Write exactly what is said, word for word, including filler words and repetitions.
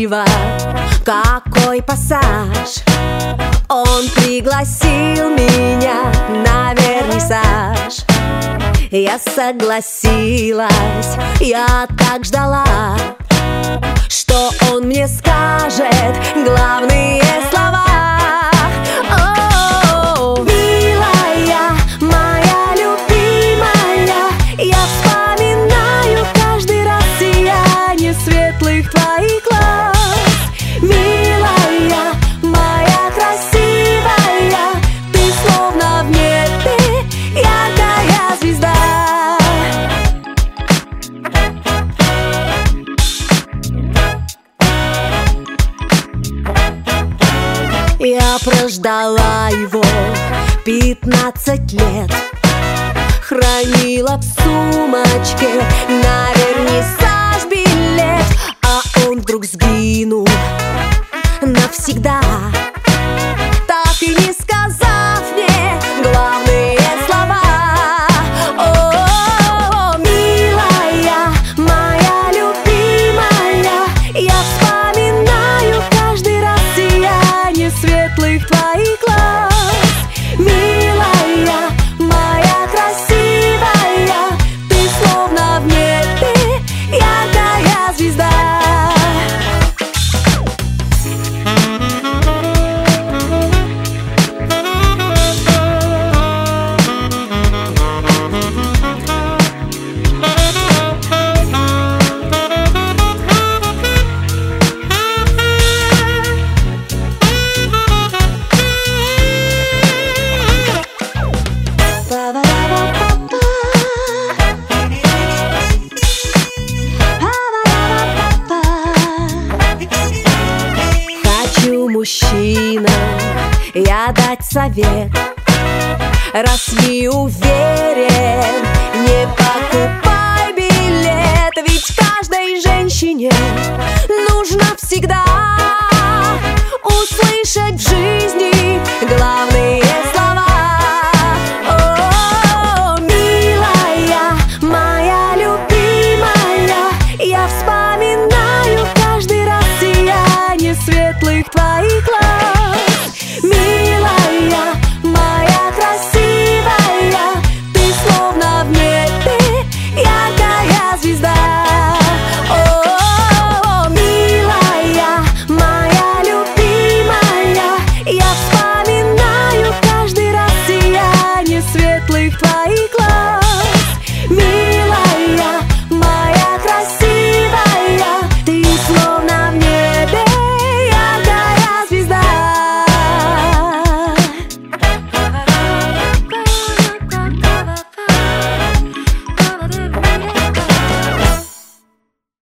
красиво, какой пассаж. Он пригласил меня на вернисаж. Я согласилась, я так ждала, что он мне скажет главные слова. О, милая, моя любимая, я вспоминаю каждый раз сияние светлых твоих глаз. Милая, моя красивая, ты словно в небе яркая звезда. Я прождала его пятнадцать лет, хранила в сумочке на вернисаж билет, а он вдруг сгинул навсегда, так и не сказав мне главные слова. О, милая, моя любимая, я вспоминаю каждый раз сияние светлых твоих глаз. Милая, моя красивая, ты словно в небе яркая звезда. Хочу мужчинам я дать совет: раз не уверен, не покупай билет, ведь каждой женщине нужно всегда услышать в жизни